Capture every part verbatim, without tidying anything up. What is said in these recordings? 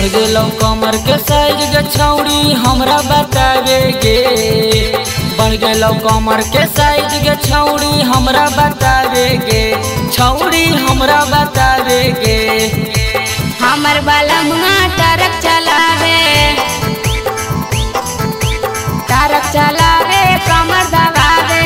बढ़ गेलो कमर के साइज गे छौड़ी हमरा बतावे गे। बढ़ गेलो कमर के साइज गे छौड़ी हमरा बतावे गे। छौड़ी हमरा बतावे गे। हमर बाला मुआ ट्रक चलावे, ट्रक चलावे कमर दबावे।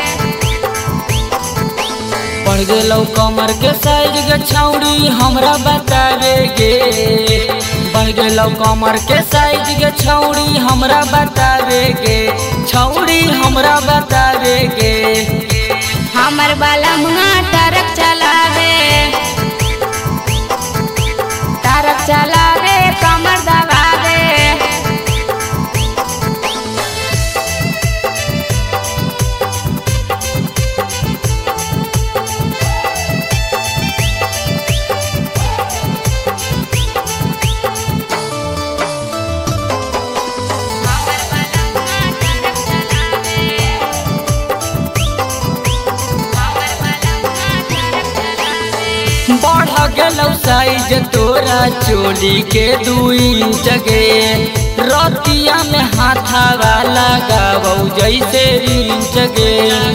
बढ़ गेलो कमर के साइज गे छौड़ी हमरा बतावे गे। बढ़ गेलो कमर के साइज गे छौड़ी हमरा बतावे गे। छौड़ी हमरा बतावे गे। हमर बाला मुआ ट्रक चलावे, ट्रक चलावे कमर दबावे। बढ़ गेलो साइज तोरा चोली के दू इंच गे। रतिया में हाथावा लगावो जैसे इंच गे।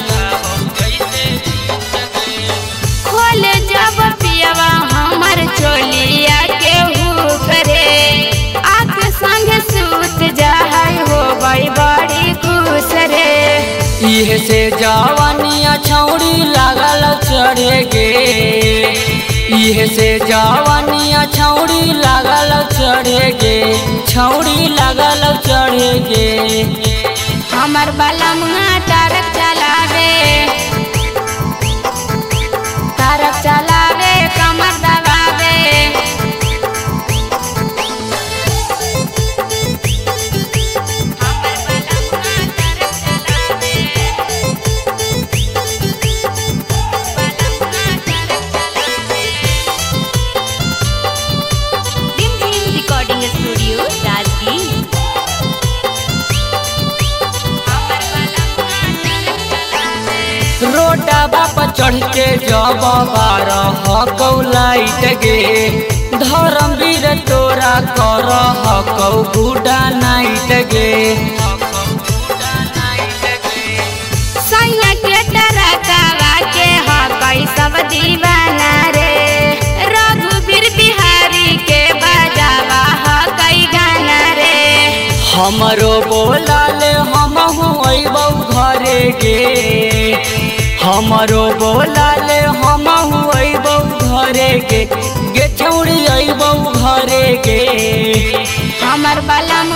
खोल जब पियवा हमर चोलिया के हुक रे। आँख संग सूत जाय हो गई बड़ी खुश रे। इहे से जवानिया छौड़ी लागल चढ़े गे। इहे से जवानिया छौड़ी लागल चढ़े गे। छौड़ी लागल चढ़े गे। हमर बाला मुआ ट्रक चलावे, ट्रक चलावे कमर दबावे। Recording studio Rajgir. रोडवा पर चढ़ के जब बारह हकौ लाइट गे। धर्मवीर तोरा कर हकौ गुडा नाइट गे। सैया के टरकवा के हकई सब दीवाना रे। रघुवीर बिहारी के बजावा हकई गाना रे। हमरो बोलाले हमहु अइबौ घरे गे। हमरो बोलाले हमहु अइबौ घरे गे। गे छौड़ी अइबौ घरे गे। हमर बाला